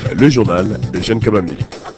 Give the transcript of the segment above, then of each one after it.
Le journal de Jeanne Kabambi.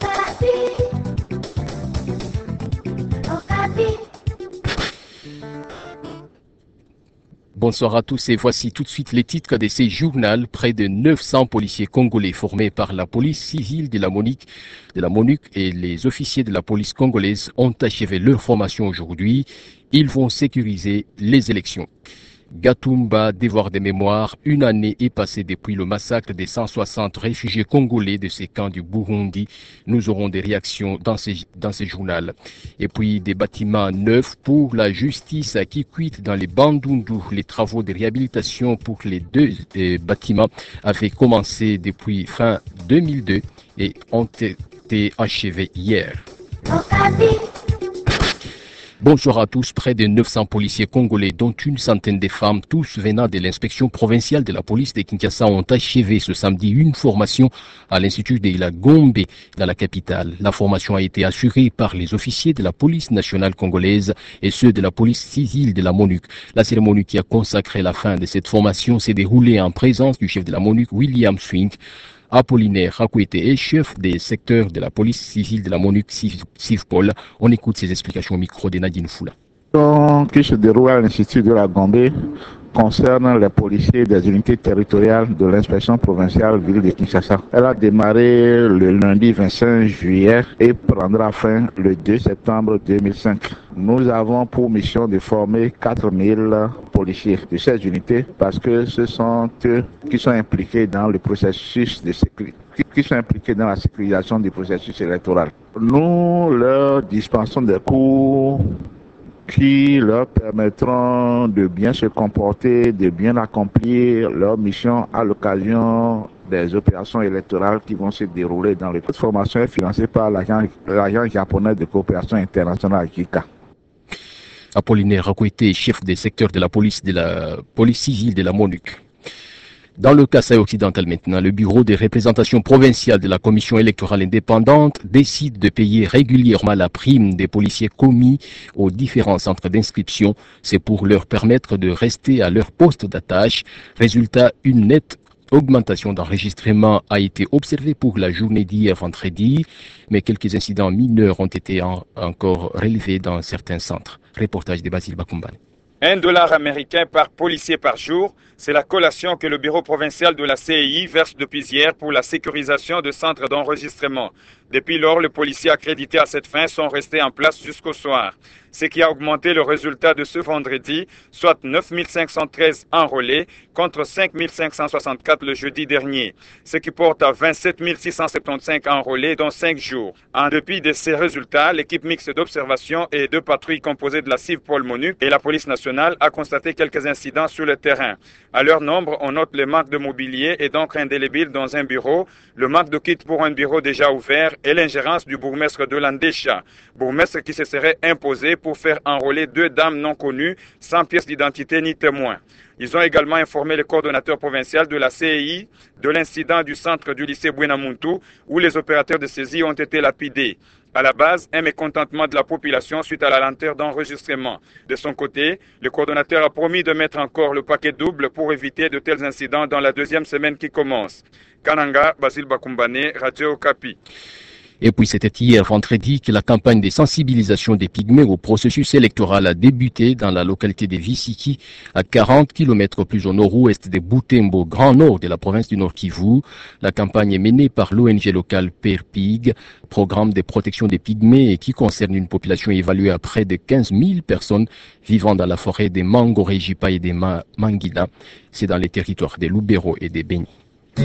Bonsoir à tous et voici tout de suite les titres de ces journaux. Près de 900 policiers congolais formés par la police civile de la MONUC et les officiers de la police congolaise ont achevé leur formation aujourd'hui. Ils vont sécuriser les élections. Gatumba, devoir de mémoire, une année est passée depuis le massacre des 160 réfugiés congolais de ces camps du Burundi. Nous aurons des réactions dans ces journaux. Et puis des bâtiments neufs pour la justice qui quitte dans les Bandundu. Les travaux de réhabilitation pour les deux bâtiments avaient commencé depuis fin 2002 et ont été achevés hier. Bonjour à tous. Près de 900 policiers congolais, dont une centaine de femmes, tous venant de l'inspection provinciale de la police de Kinshasa, ont achevé ce samedi une formation à l'Institut de la Gombe dans la capitale. La formation a été assurée par les officiers de la police nationale congolaise et ceux de la police civile de la MONUC. La cérémonie qui a consacré la fin de cette formation s'est déroulée en présence du chef de la MONUC, William Swing. Apollinaire Rakouete est chef des secteurs de la police civile de la MONUC Civpol. On écoute ses explications au micro de Nadine Foula. Qui se déroule à l'Institut de la Gombe concerne les policiers des unités territoriales de l'inspection provinciale ville de Kinshasa. Elle a démarré le lundi 25 juillet et prendra fin le 2 septembre 2005. Nous avons pour mission de former 4000 policiers de ces unités parce que ce sont eux qui sont impliqués dans le processus de sécurité, qui sont impliqués dans la sécurisation du processus électoral. Nous leur dispensons des cours qui leur permettront de bien se comporter, de bien accomplir leur mission à l'occasion des opérations électorales qui vont se dérouler dans le cadre. Cette formation est financée par l'agence japonais de coopération internationale JICA. Apollinaire Rakouete, chef des secteurs de la police civile de la MONUC. Dans le Kasaï occidental maintenant, le bureau des représentations provinciales de la commission électorale indépendante décide de payer régulièrement la prime des policiers commis aux différents centres d'inscription. C'est pour leur permettre de rester à leur poste d'attache. Résultat, une nette augmentation d'enregistrement a été observée pour la journée d'hier vendredi, mais quelques incidents mineurs ont été encore relevés dans certains centres. Reportage de Basile Bakumbane. $1 américain par policier par jour, c'est la collation que le bureau provincial de la CEI verse depuis hier pour la sécurisation de centres d'enregistrement. Depuis lors, les policiers accrédités à cette fin sont restés en place jusqu'au soir, ce qui a augmenté le résultat de ce vendredi, soit 9 513 enrôlés contre 5 564 le jeudi dernier, ce qui porte à 27 675 enrôlés dans 5 jours. En dépit de ces résultats, l'équipe mixte d'observation et de patrouille composée de la Civpol MONUC et la police nationale a constaté quelques incidents sur le terrain. À leur nombre, on note le manque de mobilier et d'encre indélébile dans un bureau, le manque de kit pour un bureau déjà ouvert et l'ingérence du bourgmestre de Landécha, bourgmestre qui se serait imposé pour faire enrôler 2 dames non connues sans pièce d'identité ni témoin. Ils ont également informé le coordonnateur provincial de la CEI de l'incident du centre du lycée Buenamuntu où les opérateurs de saisie ont été lapidés. À la base, un mécontentement de la population suite à la lenteur d'enregistrement. De son côté, le coordonnateur a promis de mettre encore le paquet double pour éviter de tels incidents dans la deuxième semaine qui commence. Kananga, Basile Bakumbane, Radio Okapi. Et puis c'était hier vendredi que la campagne de sensibilisation des Pygmées au processus électoral a débuté dans la localité de Visiki, à 40 km plus au nord-ouest de Butembo, grand nord de la province du Nord Kivu. La campagne est menée par l'ONG locale PERPIG, programme de protection des Pygmées, et qui concerne une population évaluée à près de 15 000 personnes vivant dans la forêt des Mangorejipa et des Mangina. C'est dans les territoires des Lubero et des Beni.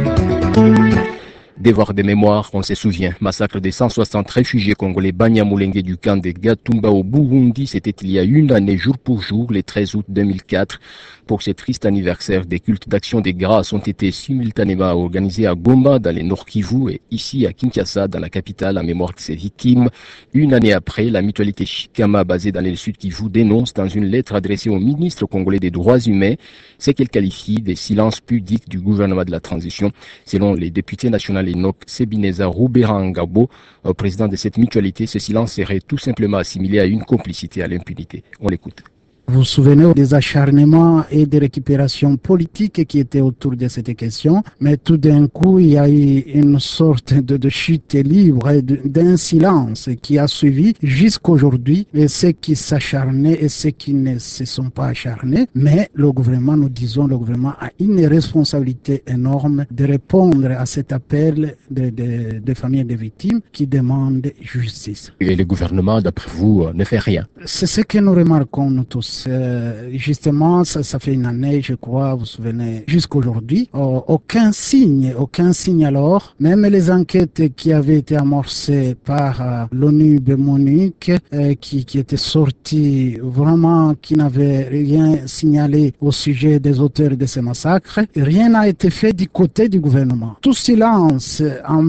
Devoir de mémoire, on se souvient, massacre des 160 réfugiés congolais Banyamulenge du camp de Gatumba au Burundi, c'était il y a une année jour pour jour, le 13 août 2004. Pour ce triste anniversaire, des cultes d'action des grâces ont été simultanément organisés à Goma, dans les Nord Kivu, et ici à Kinshasa, dans la capitale, en mémoire de ces victimes. Une année après, la mutualité Shikama, basée dans le Sud Kivu, dénonce dans une lettre adressée au ministre congolais des droits humains ce qu'elle qualifie des silences pudiques du gouvernement de la transition. Selon les députés nationaux Enoch Sebineza Rouberangabo, président de cette mutualité, ce silence serait tout simplement assimilé à une complicité à l'impunité. On l'écoute. Vous vous souvenez des acharnements et des récupérations politiques qui étaient autour de cette question, mais tout d'un coup, il y a eu une sorte de chute libre et d'un silence qui a suivi jusqu'aujourd'hui, et ceux qui s'acharnaient et ceux qui ne se sont pas acharnés. Mais le gouvernement, nous disons, le gouvernement a une responsabilité énorme de répondre à cet appel des familles des victimes qui demandent justice. Et le gouvernement, d'après vous, ne fait rien. C'est ce que nous remarquons, nous tous. Justement, ça fait une année, je crois, vous vous souvenez, jusqu'aujourd'hui, aucun signe alors. Même les enquêtes qui avaient été amorcées par l'ONU de Munich, qui étaient sorties vraiment, qui n'avaient rien signalé au sujet des auteurs de ces massacres, rien n'a été fait du côté du gouvernement. Tout silence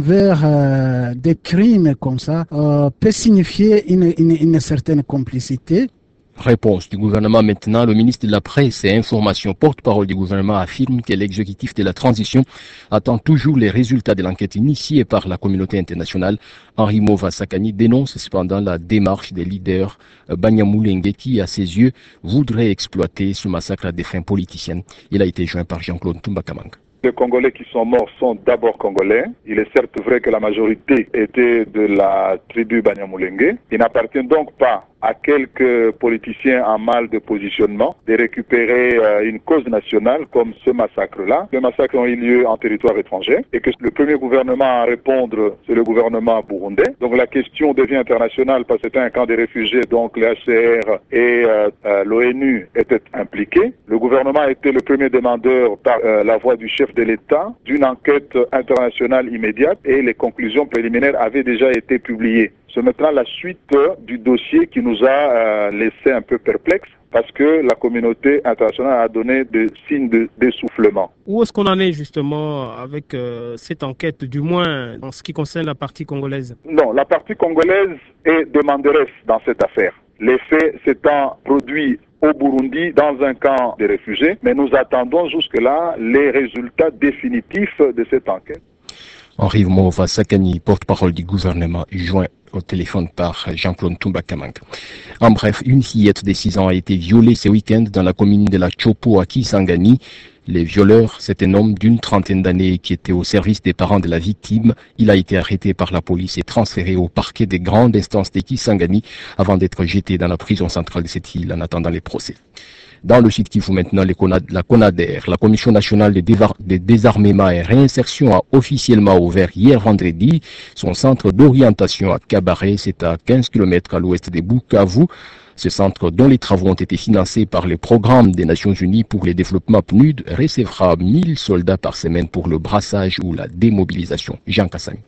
envers des crimes comme ça peut signifier une certaine complicité. Réponse du gouvernement maintenant. Le ministre de la Presse et Information, porte-parole du gouvernement, affirme que l'exécutif de la transition attend toujours les résultats de l'enquête initiée par la communauté internationale. Henri Mova Sakani dénonce cependant la démarche des leaders Banyamulenge qui, à ses yeux, voudraient exploiter ce massacre à des fins politiciennes. Il a été joint par Jean-Claude Tumbakamang. Les Congolais qui sont morts sont d'abord Congolais. Il est certes vrai que la majorité était de la tribu Banyamulenge. Il n'appartient donc pas à quelques politiciens en mal de positionnement de récupérer une cause nationale comme ce massacre-là. Les massacres ont eu lieu en territoire étranger et que le premier gouvernement à répondre, c'est le gouvernement burundais. Donc la question devient internationale parce que c'était un camp de réfugiés, donc les HCR et l'ONU étaient impliqués. Le gouvernement a été le premier demandeur par la voix du chef de l'État d'une enquête internationale immédiate et les conclusions préliminaires avaient déjà été publiées. C'est maintenant la suite du dossier qui nous a laissé un peu perplexes parce que la communauté internationale a donné des signes d'essoufflement. Où est-ce qu'on en est justement avec cette enquête, du moins en ce qui concerne la partie congolaise? Non, la partie congolaise est demanderesse dans cette affaire. Les faits s'étant produits au Burundi dans un camp de réfugiés, mais nous attendons jusque-là les résultats définitifs de cette enquête. Henri Mova Sakani, porte-parole du gouvernement, joint au téléphone par Jean-Claude Tumbakamang. En bref, une fillette de 6 ans a été violée ce week-end dans la commune de la Chopo à Kisangani. Les violeurs, c'est un homme d'une trentaine d'années qui était au service des parents de la victime. Il a été arrêté par la police et transféré au parquet des grandes instances de Kisangani avant d'être jeté dans la prison centrale de cette île en attendant les procès. Dans le site Kivu maintenant, la CONADER, la Commission nationale de désarmement et réinsertion, a officiellement ouvert hier vendredi son centre d'orientation à Kabaré. C'est à 15 km à l'ouest de Bukavu. Ce centre, dont les travaux ont été financés par le programme des Nations Unies pour le développement PNUD, recevra 1000 soldats par semaine pour le brassage ou la démobilisation. Jean Kassami.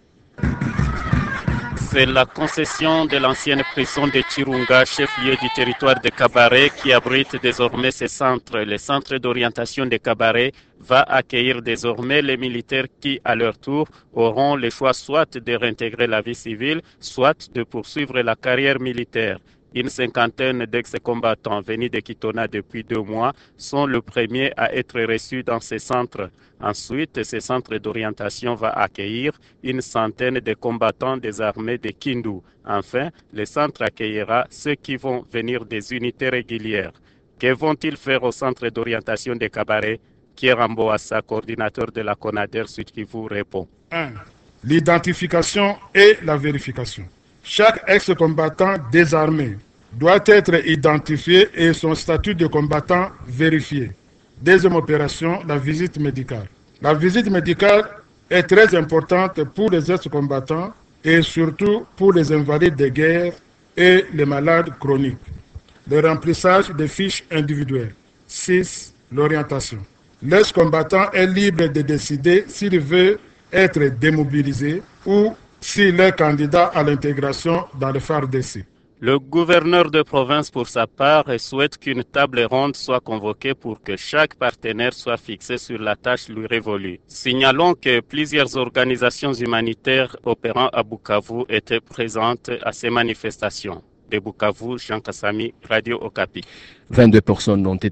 C'est la concession de l'ancienne prison de Chirunga, chef-lieu du territoire de Kabaré, qui abrite désormais ce centre. Le centre d'orientation de Kabaré va accueillir désormais les militaires qui, à leur tour, auront le choix soit de réintégrer la vie civile, soit de poursuivre la carrière militaire. Une cinquantaine d'ex-combattants venus de Kitona depuis 2 mois sont le premier à être reçus dans ce centre. Ensuite, ce centre d'orientation va accueillir une centaine de combattants des armées de Kindu. Enfin, le centre accueillera ceux qui vont venir des unités régulières. Que vont-ils faire au centre d'orientation de Kabaré? Kieramboassa, coordinateur de la CONADER Sud Kivu, répond. 1. L'identification et la vérification. Chaque ex-combattant désarmé doit être identifié et son statut de combattant vérifié. Deuxième opération, la visite médicale. La visite médicale est très importante pour les ex-combattants et surtout pour les invalides de guerre et les malades chroniques. Le remplissage des fiches individuelles. 6. L'orientation. L'ex-combattant est libre de décider s'il veut être démobilisé ou s'il est candidat à l'intégration dans le FARDC. Le gouverneur de province, pour sa part, souhaite qu'une table ronde soit convoquée pour que chaque partenaire soit fixé sur la tâche lui révolue. Signalons que plusieurs organisations humanitaires opérant à Bukavu étaient présentes à ces manifestations. De Bukavu, Jean Kassami, Radio Okapi. 22 personnes ont été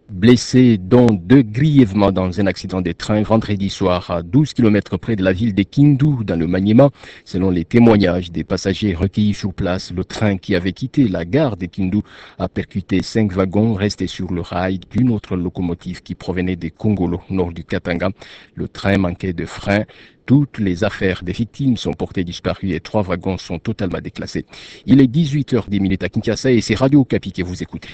Blessés, dont 2 grièvement dans un accident de train vendredi soir à 12 km près de la ville de Kindu dans le Maniema. Selon les témoignages des passagers recueillis sur place, le train qui avait quitté la gare de Kindu a percuté 5 wagons restés sur le rail d'une autre locomotive qui provenait de Kongolo, nord du Katanga. Le train manquait de frein. Toutes les affaires des victimes sont portées disparues et 3 wagons sont totalement déclassés. Il est 18h10 à Kinshasa et c'est Radio Okapi que vous écoutez.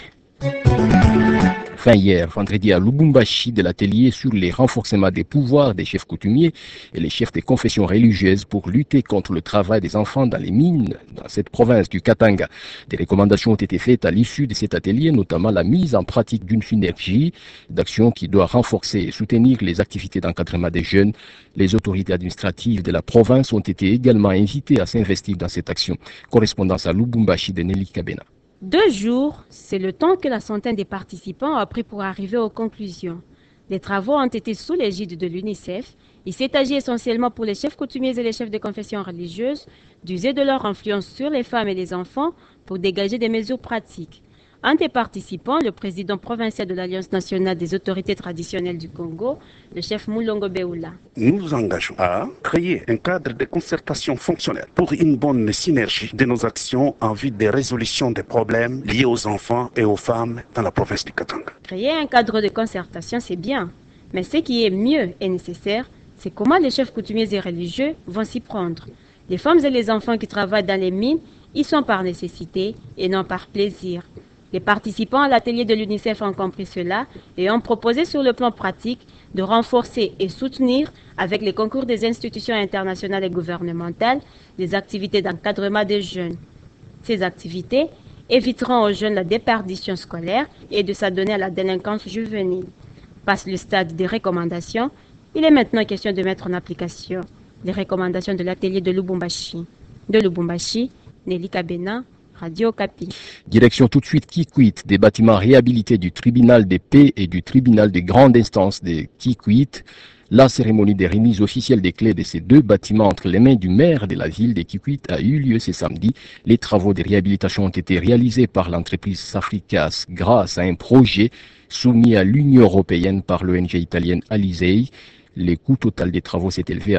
Fin hier, vendredi à Lubumbashi, de l'atelier sur les renforcements des pouvoirs des chefs coutumiers et les chefs des confessions religieuses pour lutter contre le travail des enfants dans les mines dans cette province du Katanga. Des recommandations ont été faites à l'issue de cet atelier, notamment la mise en pratique d'une synergie d'action qui doit renforcer et soutenir les activités d'encadrement des jeunes. Les autorités administratives de la province ont été également invitées à s'investir dans cette action. Correspondance à Lubumbashi de Nelly Kabena. 2 jours, c'est le temps que la centaine des participants a pris pour arriver aux conclusions. Les travaux ont été sous l'égide de l'UNICEF. Il s'est agi essentiellement pour les chefs coutumiers et les chefs de confession religieuse d'user de leur influence sur les femmes et les enfants pour dégager des mesures pratiques. Un des participants, le président provincial de l'Alliance nationale des autorités traditionnelles du Congo, le chef Moulongo Beoula. Nous nous engageons à créer un cadre de concertation fonctionnel pour une bonne synergie de nos actions en vue de résolution des problèmes liés aux enfants et aux femmes dans la province du Katanga. Créer un cadre de concertation, c'est bien, mais ce qui est mieux et nécessaire, c'est comment les chefs coutumiers et religieux vont s'y prendre. Les femmes et les enfants qui travaillent dans les mines, ils sont par nécessité et non par plaisir. Les participants à l'atelier de l'UNICEF ont compris cela et ont proposé sur le plan pratique de renforcer et soutenir, avec les concours des institutions internationales et gouvernementales, les activités d'encadrement des jeunes. Ces activités éviteront aux jeunes la déperdition scolaire et de s'adonner à la délinquance juvénile. Passe le stade des recommandations, il est maintenant question de mettre en application les recommandations de l'atelier de Lubumbashi. De Lubumbashi, Nelly Kabena, Radio Okapi. Direction tout de suite Kikwit, des bâtiments réhabilités du tribunal des paix et du tribunal des grandes instances de Kikwit. La cérémonie des remises officielles des clés de ces 2 bâtiments entre les mains du maire de la ville de Kikwit a eu lieu ce samedi. Les travaux de réhabilitation ont été réalisés par l'entreprise Safricas grâce à un projet soumis à l'Union européenne par l'ONG italienne Alizei. Le coût total des travaux s'est élevé à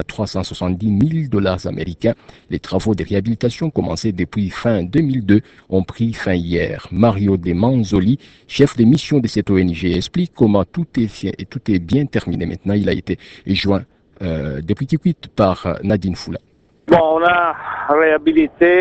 370 000 $ américains. Les travaux de réhabilitation commencés depuis fin 2002 ont pris fin hier. Mario De Manzoli, chef de mission de cette ONG, explique comment tout est bien terminé maintenant. Il a été joint depuis Kikwit par Nadine Foula. Bon, on a réhabilité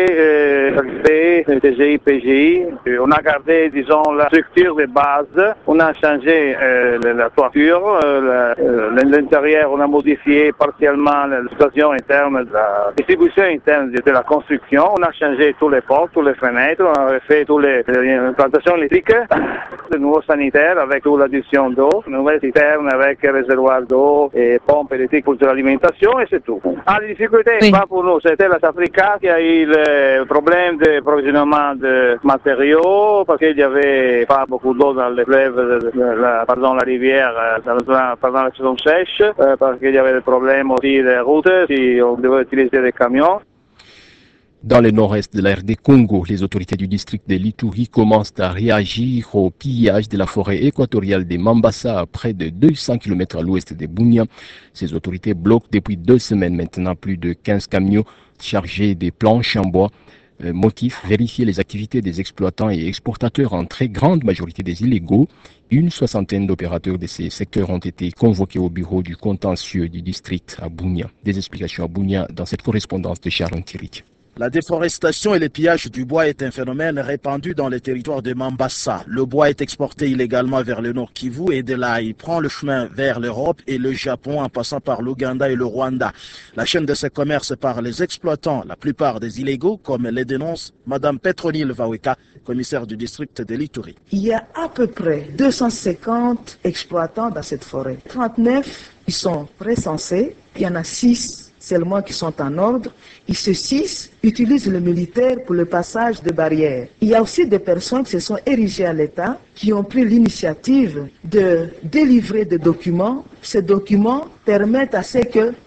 le TGI, PGI. On a gardé, disons, la structure de base. On a changé la toiture. L'intérieur, on a modifié partiellement la situation interne, la distribution interne de la construction. On a changé tous les portes, toutes les fenêtres. On a refait toutes les implantations électriques. Le nouveau sanitaire avec toute l'addition d'eau. Une nouvelle citerne avec réservoir d'eau et pompe électrique pour l'alimentation et c'est tout. Les difficultés, pas pour nous, c'était la Safricas qui a eu le problème de provisionnement de matériaux parce qu'il n'y avait pas beaucoup d'eau dans les fleuves, la rivière pendant la saison sèche, parce qu'il y avait des problèmes aussi de routes, si on devait utiliser des camions. Dans le nord-est de la RD Congo, les autorités du district de l'Ituri commencent à réagir au pillage de la forêt équatoriale de Mambasa à près de 200 km à l'ouest de Bunia. Ces autorités bloquent depuis 2 semaines maintenant plus de 15 camions chargés de planches en bois. Motif, vérifier les activités des exploitants et exportateurs, en très grande majorité des illégaux. Une 60aine d'opérateurs de ces secteurs ont été convoqués au bureau du contentieux du district à Bunia. Des explications à Bunia dans cette correspondance de Sharon Tirik. La déforestation et le pillage du bois est un phénomène répandu dans les territoires de Mambasa. Le bois est exporté illégalement vers le nord Kivu et de là, il prend le chemin vers l'Europe et le Japon en passant par l'Ouganda et le Rwanda. La chaîne de ce commerce par les exploitants, la plupart des illégaux, comme les dénonce Madame Petronile Vaweka, commissaire du district de l'Ituri. Il y a à peu près 250 exploitants dans cette forêt. 39 qui sont recensés, il y en a 6 seulement qui sont en ordre, et ces 6 utilisent le militaire pour le passage de barrières. Il y a aussi des personnes qui se sont érigées à l'État, qui ont pris l'initiative de délivrer des documents. Ces documents permettent à ce que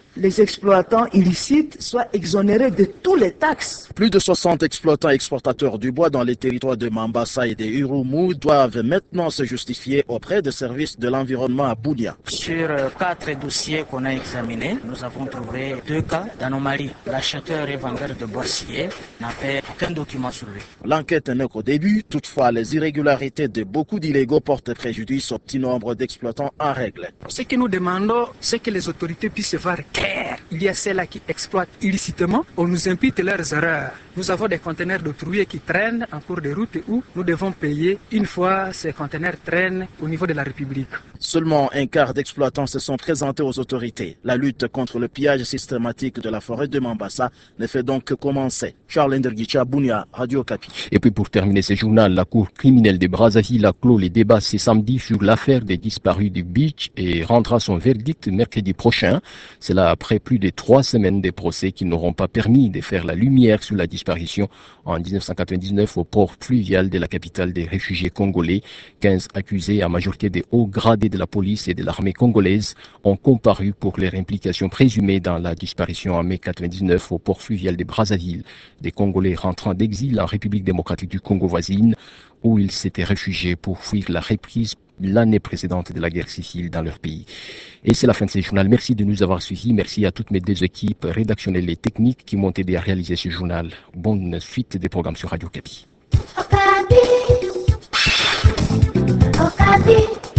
les exploitants illicites soient exonérés de tous les taxes. Plus de 60 exploitants exportateurs du bois dans les territoires de Mambasa et de Urumu doivent maintenant se justifier auprès des services de l'environnement à Bunia. Sur 4 dossiers qu'on a examinés, nous avons trouvé 2 cas d'anomalie. L'acheteur et vendeur de boissier n'a fait aucun document sur lui. L'enquête n'est qu'au début, toutefois les irrégularités de beaucoup d'illégaux portent préjudice au petit nombre d'exploitants en règle. Ce que nous demandons, c'est que les autorités puissent voir clair. Il y a ceux-là qui exploitent illicitement, on nous impute leurs erreurs. Nous avons des conteneurs d'autruiers qui traînent en cours de route où nous devons payer une fois ces conteneurs traînent au niveau de la République. Seulement un quart d'exploitants se sont présentés aux autorités. La lutte contre le pillage systématique de la forêt de Mambasa ne fait donc que commencer. Charles Ndergicha, Bunia, Radio Okapi. Et puis pour terminer ce journal, la Cour criminelle de Brazzaville a clos les débats ce samedi sur l'affaire des disparus du Beach et rendra son verdict mercredi prochain. Cela après plus de 3 semaines de procès qui n'auront pas permis de faire la lumière sur la disparition en 1999 au port fluvial de la capitale des réfugiés congolais. 15 accusés, à majorité des hauts gradés de la police et de l'armée congolaise, ont comparu pour leur implication présumée dans la disparition en mai 1999 au port fluvial de Brazzaville. Des Congolais rentrant d'exil en République démocratique du Congo voisine, où ils s'étaient réfugiés pour fuir la reprise l'année précédente de la guerre civile dans leur pays. Et c'est la fin de ce journal. Merci de nous avoir suivis. Merci à toutes mes 2 équipes rédactionnelles et techniques qui m'ont aidé à réaliser ce journal. Bonne suite des programmes sur Radio Okapi. Okapi.